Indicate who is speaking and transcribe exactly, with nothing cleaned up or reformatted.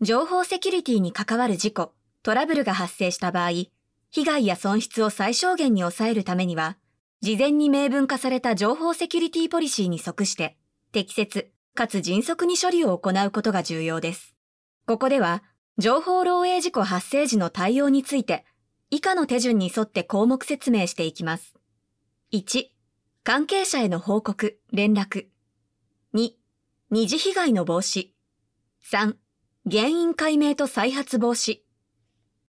Speaker 1: 情報セキュリティに関わる事故、トラブルが発生した場合、被害や損失を最小限に抑えるためには、事前に明文化された情報セキュリティポリシーに即して、適切かつ迅速に処理を行うことが重要です。ここでは、情報漏洩事故発生時の対応について、以下の手順に沿って項目説明していきます。いち、関係者への報告、連絡。に、二次被害の防止。さん、原因解明と再発防止。